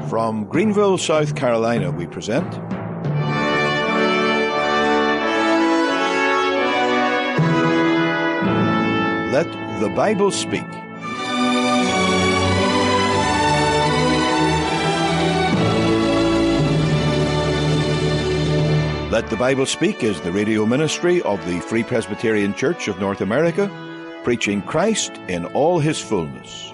From Greenville, South Carolina, we present Let the Bible Speak. Let the Bible Speak is the radio ministry of the Free Presbyterian Church of North America, preaching Christ in all his fullness.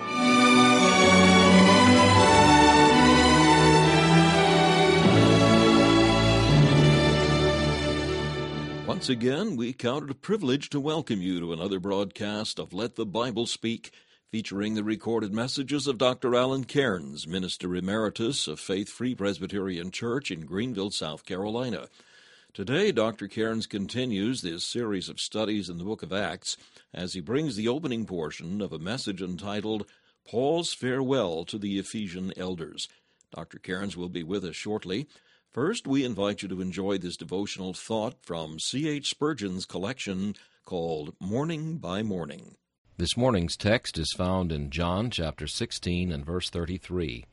Once again, we count it a privilege to welcome you to another broadcast of Let the Bible Speak, featuring the recorded messages of Dr. Alan Cairns, Minister Emeritus of Faith Free Presbyterian Church in Greenville, South Carolina. Today, Dr. Cairns continues this series of studies in the book of Acts as he brings the opening portion of a message entitled, Paul's Farewell to the Ephesian Elders. Dr. Cairns will be with us shortly. First, we invite you to enjoy this devotional thought from C.H. Spurgeon's collection called Morning by Morning. This morning's text is found in John chapter 16 and verse 33.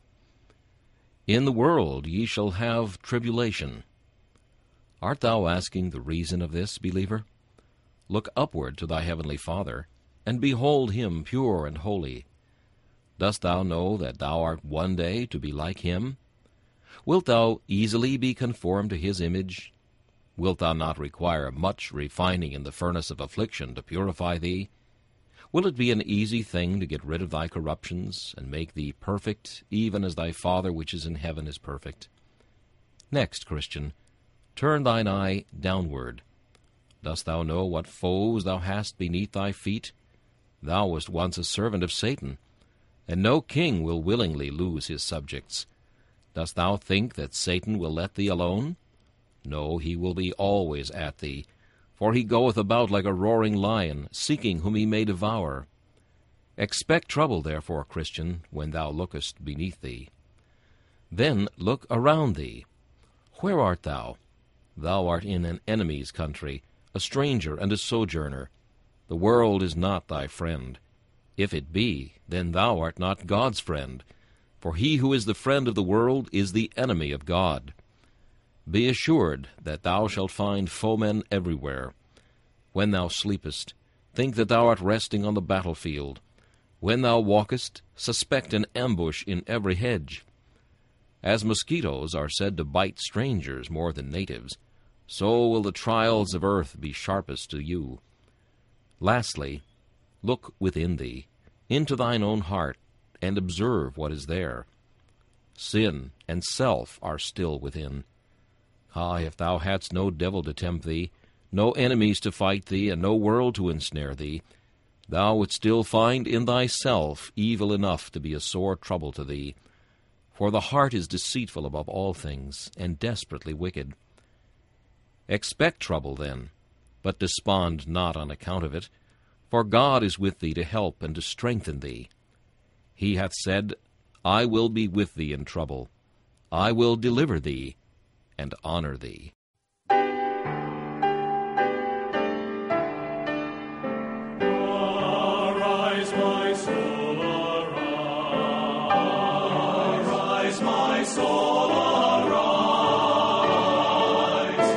In the world ye shall have tribulation. Art thou asking the reason of this, believer? Look upward to thy heavenly Father, and behold him pure and holy. Dost thou know that thou art one day to be like him? Wilt thou easily be conformed to his image? Wilt thou not require much refining in the furnace of affliction to purify thee? Will it be an easy thing to get rid of thy corruptions, and make thee perfect, even as thy Father which is in heaven is perfect? Next, Christian, turn thine eye downward. Dost thou know what foes thou hast beneath thy feet? Thou wast once a servant of Satan, and no king will willingly lose his subjects. Dost thou think that Satan will let thee alone? No, he will be always at thee, for he goeth about like a roaring lion, seeking whom he may devour. Expect trouble, therefore, Christian, when thou lookest beneath thee. Then look around thee. Where art thou? Thou art in an enemy's country, a stranger and a sojourner. The world is not thy friend. If it be, then thou art not God's friend. For he who is the friend of the world is the enemy of God. Be assured that thou shalt find foemen everywhere. When thou sleepest, think that thou art resting on the battlefield. When thou walkest, suspect an ambush in every hedge. As mosquitoes are said to bite strangers more than natives, so will the trials of earth be sharpest to you. Lastly, look within thee, into thine own heart, and observe what is there. Sin and self are still within. Ah, if thou hadst no devil to tempt thee, no enemies to fight thee, and no world to ensnare thee, thou wouldst still find in thyself evil enough to be a sore trouble to thee. For the heart is deceitful above all things, and desperately wicked. Expect trouble, then, but despond not on account of it, for God is with thee to help and to strengthen thee. He hath said, I will be with thee in trouble. I will deliver thee and honor thee. Arise, my soul, arise. Arise, my soul, arise.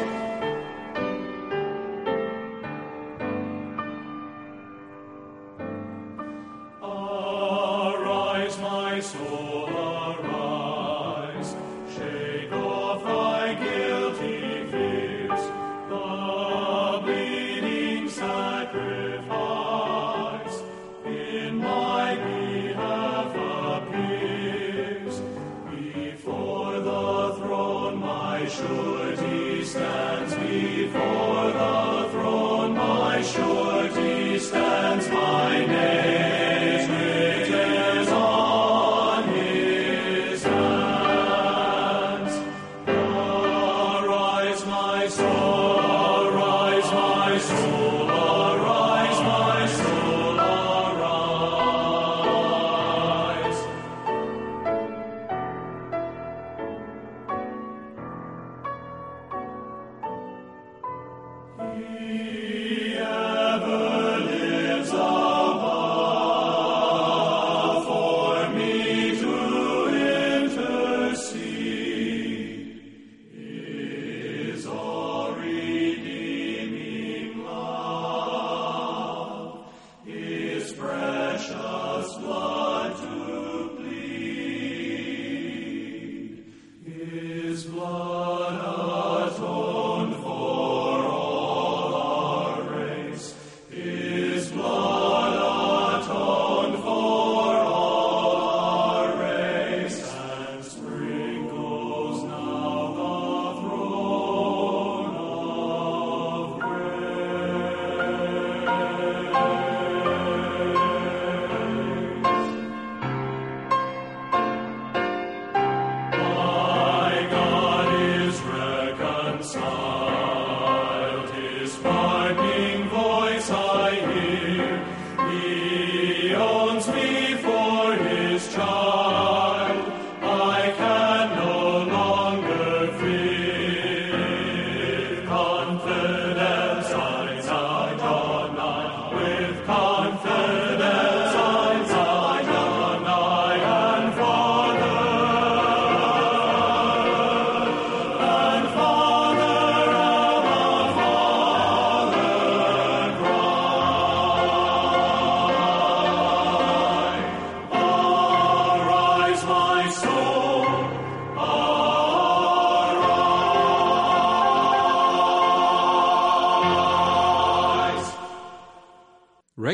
Arise, my soul, arise. Shake off thy guilty fears. The bleeding sacrifice in my behalf appears. Before the throne my surety stands. Before the throne my surety stands. My name is written on his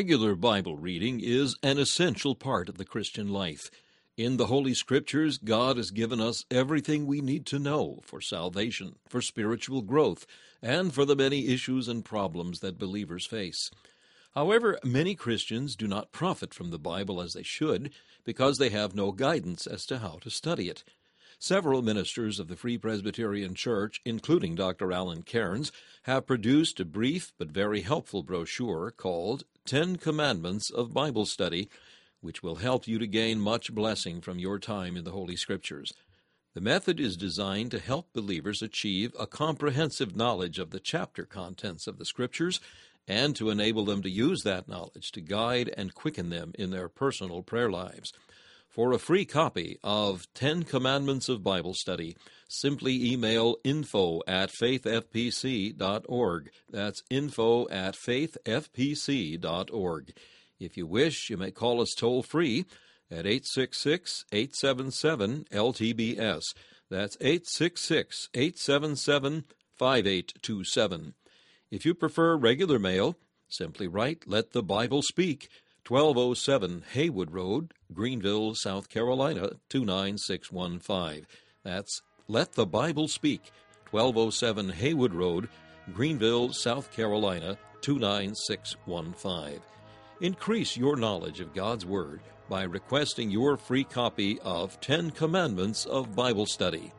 Regular Bible reading is an essential part of the Christian life. In the Holy Scriptures, God has given us everything we need to know for salvation, for spiritual growth, and for the many issues and problems that believers face. However, many Christians do not profit from the Bible as they should because they have no guidance as to how to study it. Several ministers of the Free Presbyterian Church, including Dr. Alan Cairns, have produced a brief but very helpful brochure called 10 Commandments of Bible Study, which will help you to gain much blessing from your time in the Holy Scriptures. The method is designed to help believers achieve a comprehensive knowledge of the chapter contents of the Scriptures and to enable them to use that knowledge to guide and quicken them in their personal prayer lives. For a free copy of 10 Commandments of Bible Study, simply email info@faithfpc.org. That's info@faithfpc.org. If you wish, you may call us toll-free at 866-877-LTBS. That's 866-877-5827. If you prefer regular mail, simply write Let the Bible Speak, 1207 Haywood Road, Greenville, South Carolina, 29615. That's Let the Bible Speak, 1207 Haywood Road, Greenville, South Carolina, 29615. Increase your knowledge of God's Word by requesting your free copy of 10 Commandments of Bible Study.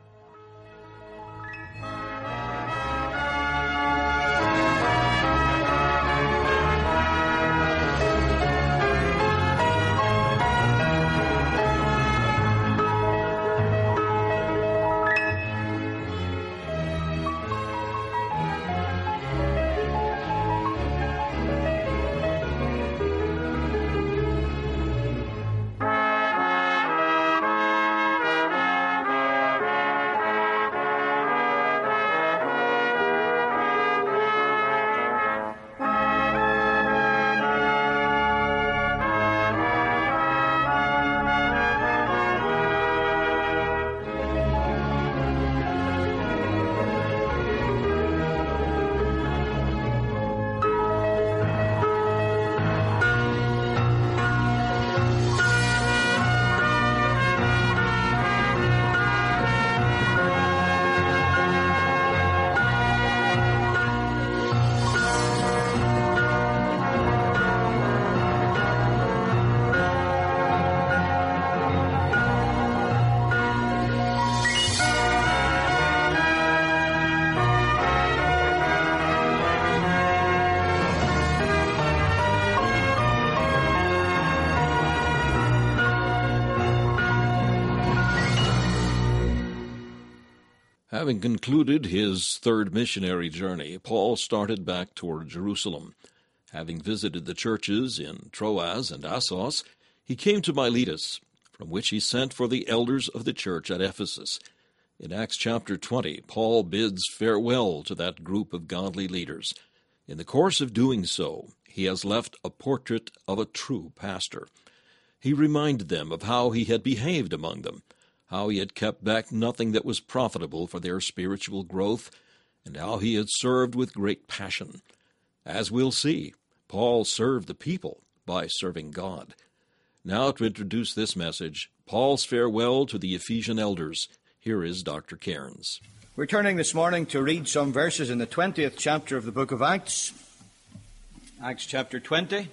Having concluded his third missionary journey, Paul started back toward Jerusalem. Having visited the churches in Troas and Assos, he came to Miletus, from which he sent for the elders of the church at Ephesus. In Acts chapter 20, Paul bids farewell to that group of godly leaders. In the course of doing so, he has left a portrait of a true pastor. He reminded them of how he had behaved among them, how he had kept back nothing that was profitable for their spiritual growth, and how he had served with great passion. As we'll see, Paul served the people by serving God. Now to introduce this message, Paul's farewell to the Ephesian elders, here is Dr. Cairns. We're turning this morning to read some verses in the 20th chapter of the book of Acts. Acts chapter 20,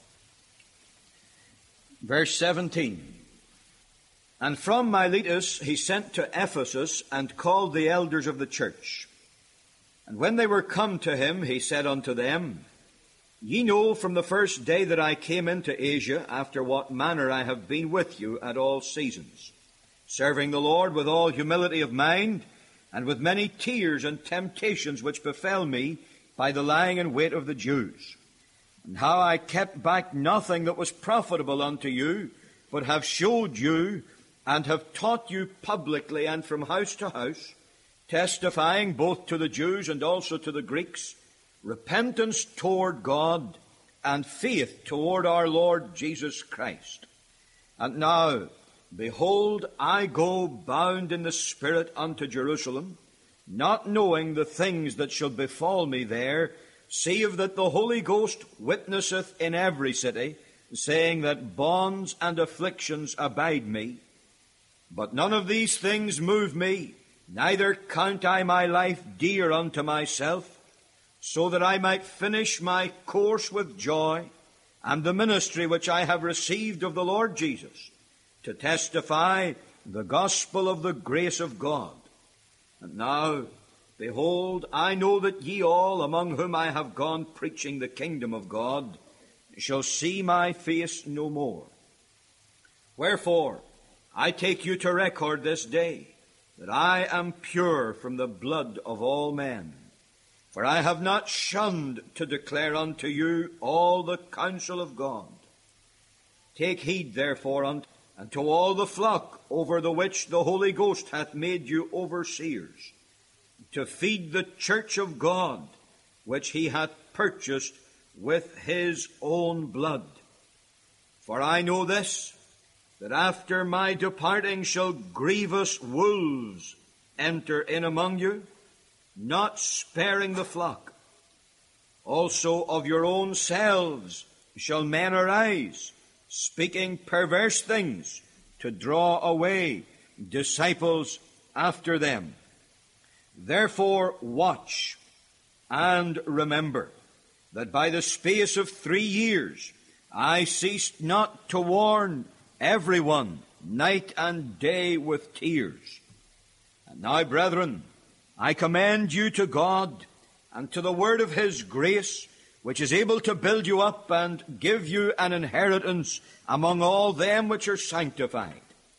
verse 17. And from Miletus he sent to Ephesus and called the elders of the church. And when they were come to him, he said unto them, Ye know from the first day that I came into Asia, after what manner I have been with you at all seasons, serving the Lord with all humility of mind, and with many tears and temptations which befell me by the lying in wait of the Jews. And how I kept back nothing that was profitable unto you, but have showed you and have taught you publicly and from house to house, testifying both to the Jews and also to the Greeks, repentance toward God and faith toward our Lord Jesus Christ. And now, behold, I go bound in the Spirit unto Jerusalem, not knowing the things that shall befall me there, Save that the Holy Ghost witnesseth in every city, saying that bonds and afflictions abide me. But none of these things move me, neither count I my life dear unto myself, so that I might finish my course with joy, and the ministry which I have received of the Lord Jesus, to testify the gospel of the grace of God. And now, behold, I know that ye all, among whom I have gone preaching the kingdom of God, shall see my face no more. Wherefore, I take you to record this day, that I am pure from the blood of all men. For I have not shunned to declare unto you all the counsel of God. Take heed, therefore, unto all the flock over the which the Holy Ghost hath made you overseers, to feed the church of God, which he hath purchased with his own blood. For I know this, that after my departing shall grievous wolves enter in among you, not sparing the flock. Also of your own selves shall men arise, speaking perverse things, to draw away disciples after them. Therefore watch and remember that by the space of 3 years I ceased not to warn everyone night and day with tears. And now, brethren, I commend you to God and to the word of his grace, which is able to build you up and give you an inheritance among all them which are sanctified.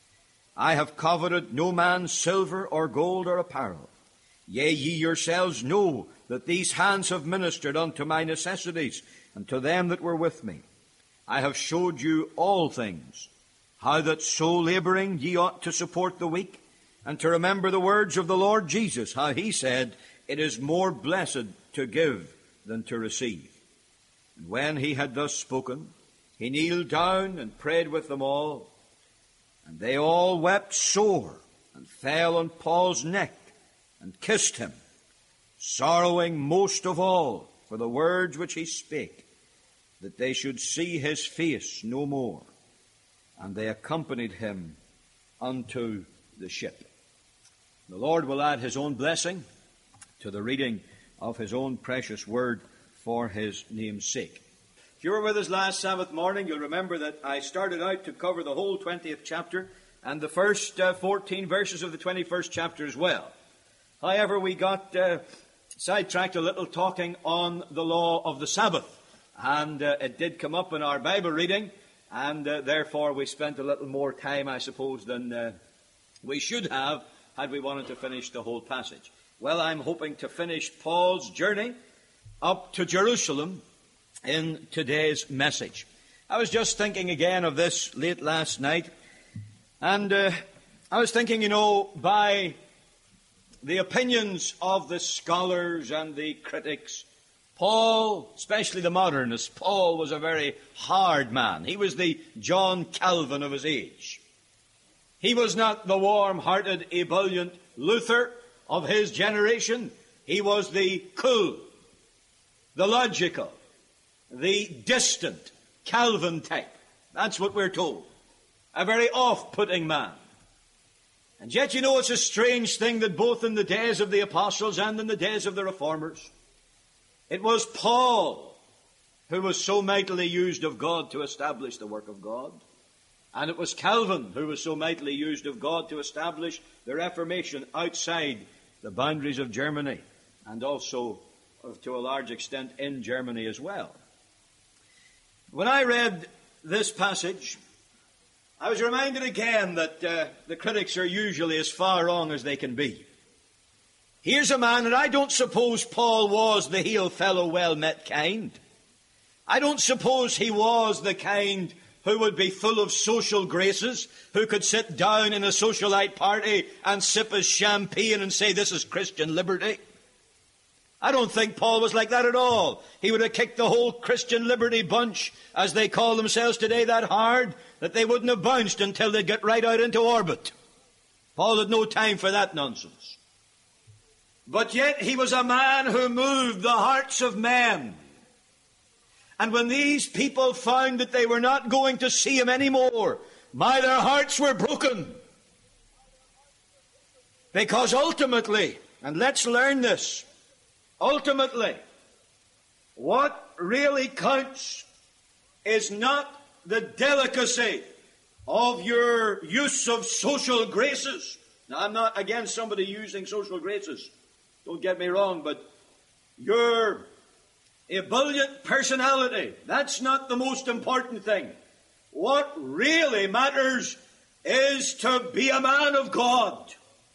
I have coveted no man's silver or gold or apparel. Yea, ye yourselves know that these hands have ministered unto my necessities, and to them that were with me. I have showed you all things, how that so laboring ye ought to support the weak, and to remember the words of the Lord Jesus, how he said, it is more blessed to give than to receive. And when he had thus spoken, he kneeled down and prayed with them all. And they all wept sore, and fell on Paul's neck, and kissed him, sorrowing most of all for the words which he spake, that they should see his face no more. And they accompanied him unto the ship. The Lord will add his own blessing to the reading of his own precious word for his name's sake. If you were with us last Sabbath morning, you'll remember that I started out to cover the whole 20th chapter and the first 14 verses of the 21st chapter as well. However, we got sidetracked a little talking on the law of the Sabbath, and it did come up in our Bible reading, and therefore we spent a little more time, I suppose, than we should have had we wanted to finish the whole passage. Well, I'm hoping to finish Paul's journey up to Jerusalem in today's message. I was just thinking again of this late last night, and I was thinking, by the opinions of the scholars and the critics, Paul, especially the modernists, Paul was a very hard man. He was the John Calvin of his age. He was not the warm-hearted, ebullient Luther of his generation. He was the cool, the logical, the distant Calvin type. That's what we're told. A very off-putting man. And yet, it's a strange thing that both in the days of the apostles and in the days of the reformers, it was Paul who was so mightily used of God to establish the work of God. And it was Calvin who was so mightily used of God to establish the Reformation outside the boundaries of Germany, and also, to a large extent, in Germany as well. When I read this passage, I was reminded again that the critics are usually as far wrong as they can be. Here's a man, and I don't suppose Paul was the hail fellow, well-met kind. I don't suppose he was the kind who would be full of social graces, who could sit down in a socialite party and sip his champagne and say, this is Christian liberty. I don't think Paul was like that at all. He would have kicked the whole Christian liberty bunch, as they call themselves today, that hard that they wouldn't have bounced until they'd get right out into orbit. Paul had no time for that nonsense. But yet he was a man who moved the hearts of men. And when these people found that they were not going to see him anymore, their hearts were broken. Because ultimately, and let's learn this, ultimately, what really counts is not the delicacy of your use of social graces. Now, I'm not against somebody using social graces. Don't get me wrong, but your ebullient personality, that's not the most important thing. What really matters is to be a man of God,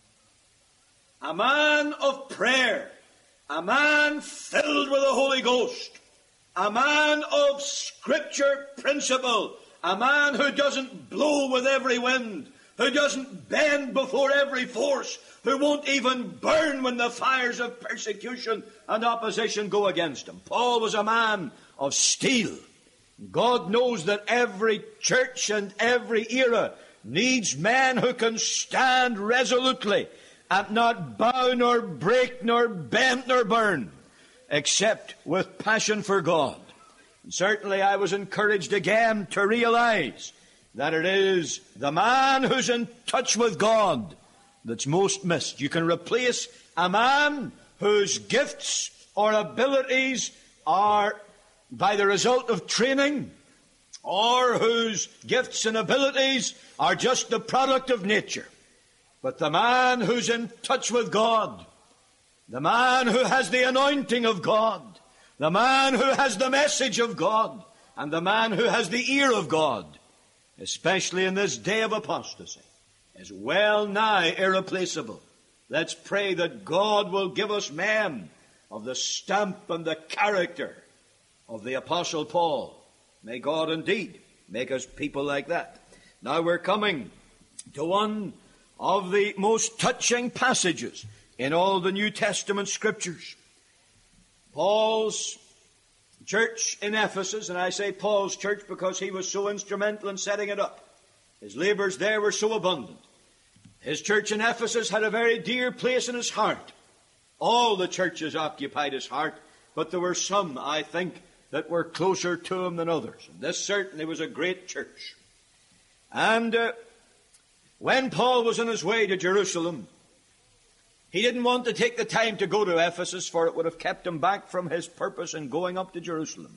a man of prayer, a man filled with the Holy Ghost, a man of Scripture principle, a man who doesn't blow with every wind, who doesn't bend before every force, who won't even burn when the fires of persecution and opposition go against him. Paul was a man of steel. God knows that every church and every era needs men who can stand resolutely and not bow nor break nor bend nor burn, except with passion for God. And certainly I was encouraged again to realize that it is the man who's in touch with God that's most missed. You can replace a man whose gifts or abilities are by the result of training, or whose gifts and abilities are just the product of nature. But the man who's in touch with God, the man who has the anointing of God, the man who has the message of God, and the man who has the ear of God, especially in this day of apostasy, is well nigh irreplaceable. Let's pray that God will give us men of the stamp and the character of the Apostle Paul. May God indeed make us people like that. Now we're coming to one of the most touching passages in all the New Testament Scriptures. Paul's church in Ephesus, and I say Paul's church because he was so instrumental in setting it up. His labors there were so abundant. His church in Ephesus had a very dear place in his heart. All the churches occupied his heart, but there were some, I think, that were closer to him than others. And this certainly was a great church. And when Paul was on his way to Jerusalem, he didn't want to take the time to go to Ephesus, for it would have kept him back from his purpose in going up to Jerusalem.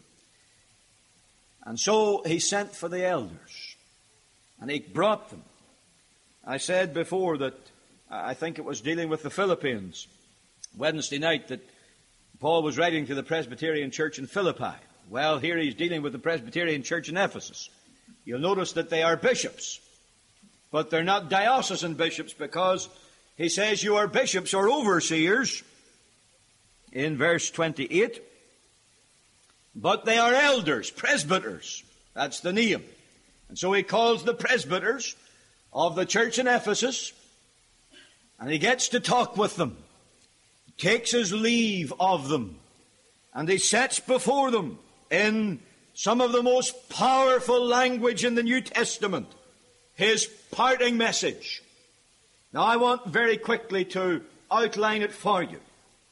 And so he sent for the elders, and he brought them. I said before that I think it was dealing with the Philippians Wednesday night that Paul was writing to the Presbyterian church in Philippi. Well, here he's dealing with the Presbyterian church in Ephesus. You'll notice that they are bishops, but they're not diocesan bishops, because he says you are bishops or overseers in verse 28, but they are elders, presbyters. That's the name. And so he calls the presbyters of the church in Ephesus, and he gets to talk with them, takes his leave of them, and he sets before them in some of the most powerful language in the New Testament his parting message. Now I want very quickly to outline it for you.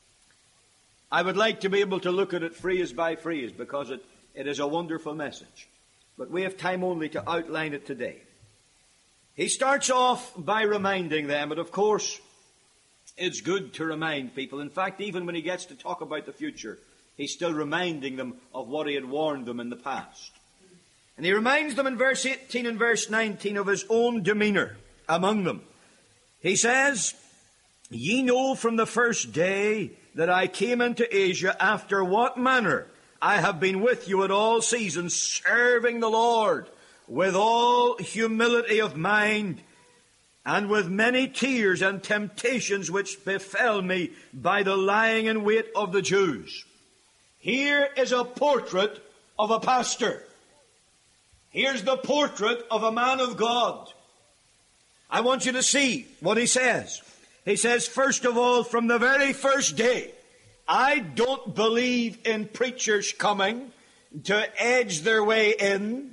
I would like to be able to look at it phrase by phrase, because it is a wonderful message. But we have time only to outline it today. He starts off by reminding them, and of course, it's good to remind people. In fact, even when he gets to talk about the future, he's still reminding them of what he had warned them in the past. And he reminds them in verse 18 and verse 19 of his own demeanor among them. He says, "Ye know from the first day that I came into Asia, after what manner I have been with you at all seasons, serving the Lord with all humility of mind, and with many tears and temptations which befell me by the lying in wait of the Jews." Here is a portrait of a pastor. Here's the portrait of a man of God. I want you to see what he says. He says, first of all, from the very first day, I don't believe in preachers coming to edge their way in,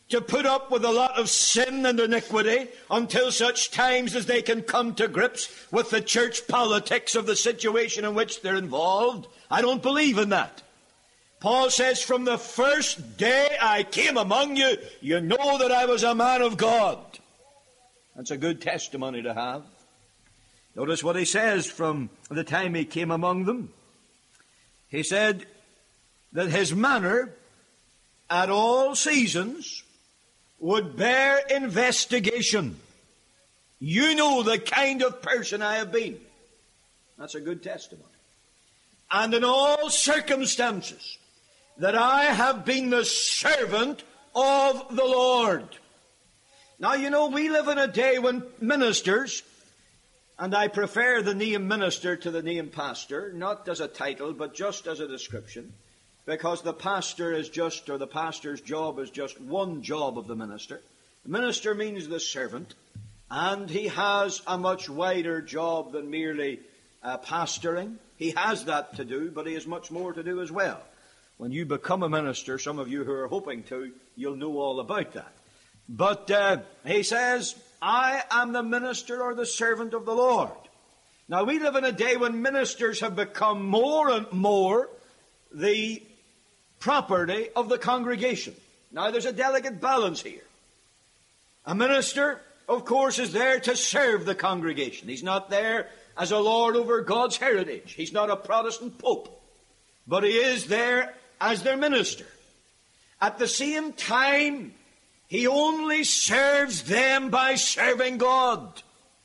to put up with a lot of sin and iniquity until such times as they can come to grips with the church politics of the situation in which they're involved. I don't believe in that. Paul says, from the first day I came among you, you know that I was a man of God. That's a good testimony to have. Notice what he says from the time he came among them. He said that his manner at all seasons would bear investigation. You know the kind of person I have been. That's a good testimony. And in all circumstances, that I have been the servant of the Lord. Now, you know, we live in a day when ministers, and I prefer the name minister to the name pastor, not as a title, but just as a description, because the pastor is just, or the pastor's job is just one job of the minister. The minister means the servant, and he has a much wider job than merely pastoring. He has that to do, but he has much more to do as well. When you become a minister, some of you who are hoping to, you'll know all about that. But he says, I am the minister or the servant of the Lord. Now, we live in a day when ministers have become more and more the property of the congregation. Now, there's a delicate balance here. A minister, of course, is there to serve the congregation. He's not there as a lord over God's heritage. He's not a Protestant pope. But he is there as their minister. At the same time, he only serves them by serving God.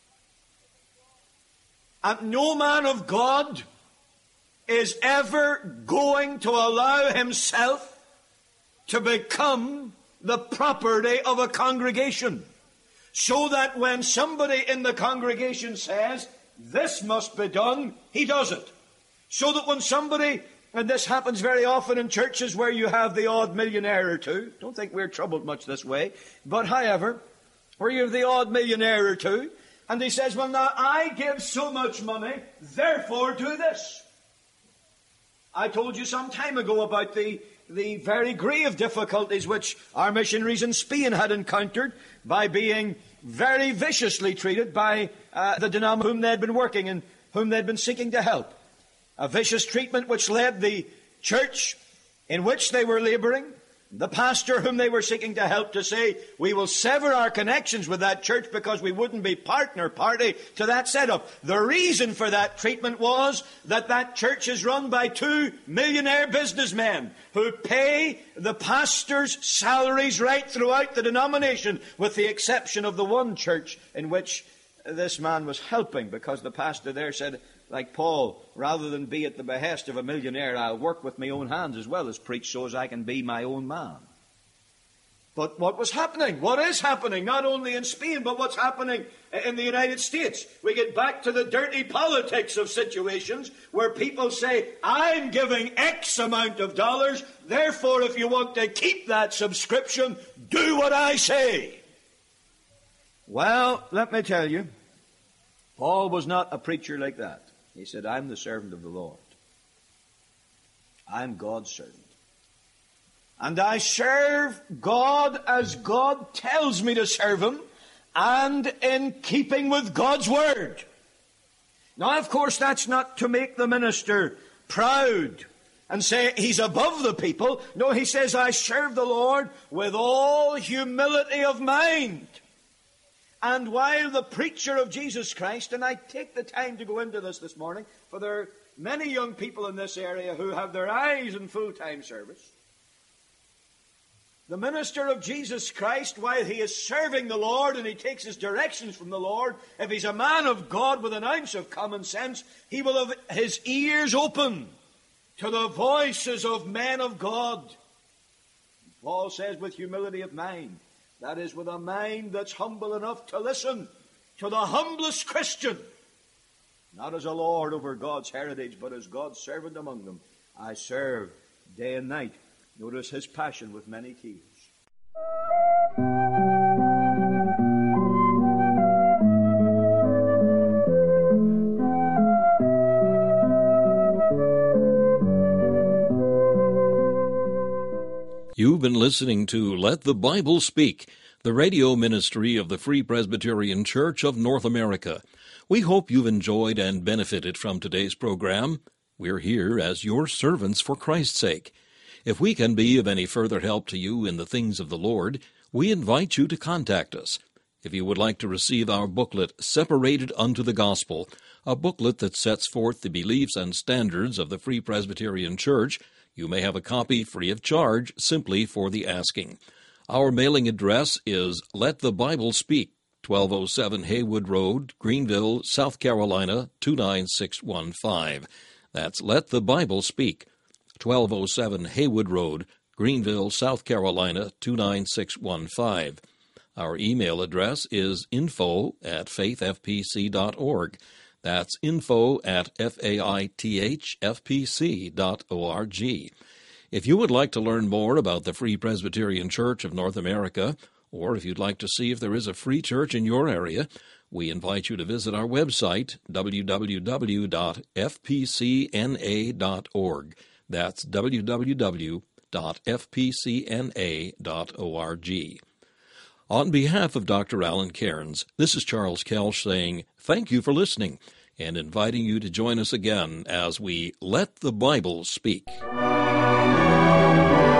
And no man of God is ever going to allow himself to become the property of a congregation. So that when somebody in the congregation says, this must be done, he does it. So that when somebody, and this happens very often in churches where you have the odd millionaire or two. Don't think we're troubled much this way. But however, where you have the odd millionaire or two, and he says, well, now I give so much money, therefore do this. I told you some time ago about the very grave difficulties which our missionaries in Spain had encountered by being very viciously treated by the denomination whom they'd been working and whom they'd been seeking to help. A vicious treatment which led the church in which they were laboring, the pastor whom they were seeking to help, to say, we will sever our connections with that church because we wouldn't be partner party to that setup. The reason for that treatment was that church is run by two millionaire businessmen who pay the pastor's salaries right throughout the denomination, with the exception of the one church in which this man was helping, because the pastor there said, like Paul, rather than be at the behest of a millionaire, I'll work with my own hands as well as preach so as I can be my own man. But what was happening? What is happening? Not only in Spain, but what's happening in the United States? We get back to the dirty politics of situations where people say, I'm giving X amount of dollars, therefore if you want to keep that subscription, do what I say. Well, let me tell you, Paul was not a preacher like that. He said, I'm the servant of the Lord. I'm God's servant. And I serve God as God tells me to serve Him, and in keeping with God's word. Now, of course, that's not to make the minister proud and say he's above the people. No, he says, I serve the Lord with all humility of mind. And while the preacher of Jesus Christ, and I take the time to go into this morning, for there are many young people in this area who have their eyes in full-time service. The minister of Jesus Christ, while he is serving the Lord and he takes his directions from the Lord, if he's a man of God with an ounce of common sense, he will have his ears open to the voices of men of God. Paul says, with humility of mind. That is, with a mind that's humble enough to listen to the humblest Christian. Not as a lord over God's heritage, but as God's servant among them. I serve day and night. Notice his passion with many tears. You've been listening to Let the Bible Speak, the radio ministry of the Free Presbyterian Church of North America. We hope you've enjoyed and benefited from today's program. We're here as your servants for Christ's sake. If we can be of any further help to you in the things of the Lord, we invite you to contact us. If you would like to receive our booklet, Separated Unto the Gospel, a booklet that sets forth the beliefs and standards of the Free Presbyterian Church, you may have a copy free of charge simply for the asking. Our mailing address is Let the Bible Speak, 1207 Haywood Road, Greenville, South Carolina, 29615. That's Let the Bible Speak, 1207 Haywood Road, Greenville, South Carolina, 29615. Our email address is info@faithfpc.org. That's info@faithfpc.org. If you would like to learn more about the Free Presbyterian Church of North America, or if you'd like to see if there is a free church in your area, we invite you to visit our website, www.fpcna.org. That's www.fpcna.org. On behalf of Dr. Alan Cairns, this is Charles Kelsch saying thank you for listening and inviting you to join us again as we Let the Bible Speak.